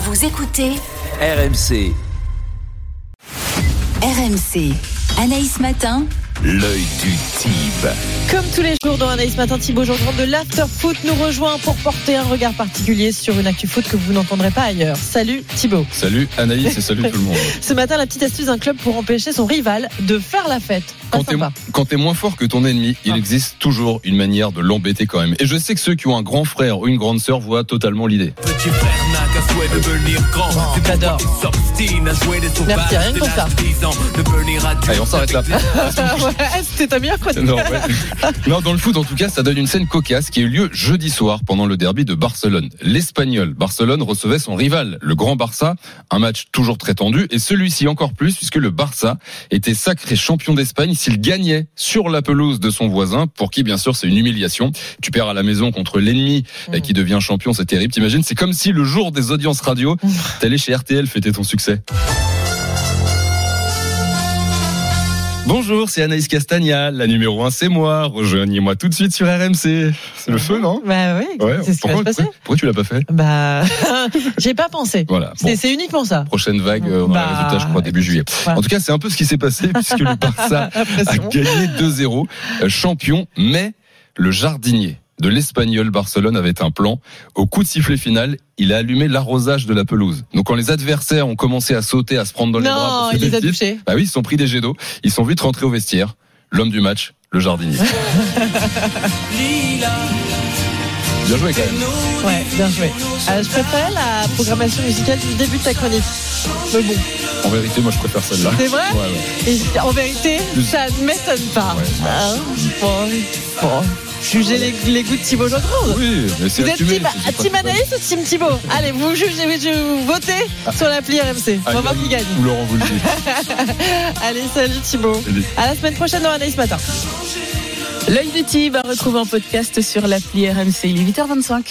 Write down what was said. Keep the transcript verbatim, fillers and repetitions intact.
Vous écoutez R M C. R M C. Anaïs Matin. L'œil du Tibre. Comme tous les jours dans Anaïs Matin, Thibaut Jourdan de l'After Foot nous rejoint pour porter un regard particulier sur une actu foot que vous n'entendrez pas ailleurs. Salut Thibaut. Salut Anaïs et salut tout le monde. Ce matin, la petite astuce d'un club pour empêcher son rival de faire la fête. Quand t'es, quand t'es moins fort que ton ennemi, il ah. existe toujours une manière de l'embêter quand même. Et je sais que ceux qui ont un grand frère ou une grande sœur voient totalement l'idée. Petit frère n'a qu'un souhait de devenir grand. Oh, tu t'adores. Merci, rien que pour ça. Allez, on s'arrête là. Ouais, c'était ta meilleure chronique. Non, ouais. non, dans le foot, en tout cas, ça donne une scène cocasse qui a eu lieu jeudi soir pendant le derby de Barcelone. L'Espagnol Barcelone recevait son rival, le Grand Barça. Un match toujours très tendu et celui-ci encore plus puisque le Barça était sacré champion d'Espagne s'il gagnait sur la pelouse de son voisin, pour qui bien sûr c'est une humiliation. Tu perds à la maison contre l'ennemi mmh. qui devient champion, c'est terrible. T'imagines, c'est comme si le jour des audiences radio, t'allais chez R T L fêter ton succès. Bonjour, c'est Anaïs Castagna, la numéro un c'est moi, rejoignez-moi tout de suite sur R M C. C'est le feu, non ? Bah oui, ouais, c'est ce qui va se passer. Pourquoi tu l'as pas fait ? Bah, j'ai pas pensé. Voilà. C'est, bon. c'est uniquement ça. Prochaine vague, on bah, a le résultat, je crois, début juillet. Ouais. En tout cas, c'est un peu ce qui s'est passé puisque le Barça a gagné deux zéro, champion, mais le jardinier de l'Espagnol Barcelone avait un plan. Au coup de sifflet final, il a allumé l'arrosage de la pelouse. Donc quand les adversaires ont commencé à sauter, à se prendre dans les non, bras, il les a touchés. Bah oui, ils se sont pris des jets d'eau. Ils sont vite rentrés au vestiaire. L'homme du match, le jardinier. Bien joué quand même. Ouais, bien joué. Euh, je préfère la programmation musicale du début de ta chronique. Mais bon. En vérité, moi je préfère celle-là. C'est vrai ? Ouais, ouais. Et en vérité, ça ne m'étonne pas. Ouais, hein bon, bon. Jugez les, les goûts de Thibaut Jourdan. Oui, mais c'est vous assumé, êtes team, team Anaïs ou team Thibaut ? Allez, vous jugez, vous votez ah. sur l'appli R M C. On va voir qui gagne. Ou Laurent vous le dit. Allez, salut Thibaut. Salut. À la semaine prochaine dans Anaïs Matin. L'œil du Tibre à retrouver en podcast sur l'appli R M C. Il est huit heures vingt-cinq.